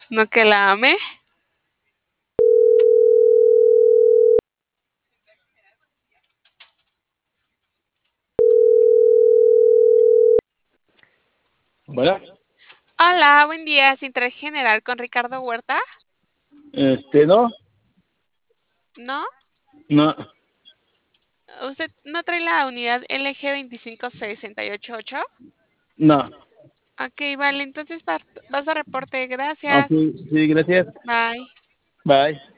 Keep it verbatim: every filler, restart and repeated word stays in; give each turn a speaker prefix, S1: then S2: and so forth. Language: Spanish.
S1: No que la ame.
S2: Bueno,
S1: Hola, buen día. ¿Sin interés general con Ricardo Huerta?
S2: este, no,
S1: ¿No?
S2: no,
S1: ¿Usted no trae la unidad L G veinticinco sesenta y ocho ocho?
S2: no.
S1: Ok, vale, entonces par- vas a reporte.
S2: Ok,
S1: Gracias.
S2: sí, gracias.
S1: Bye.
S2: Bye.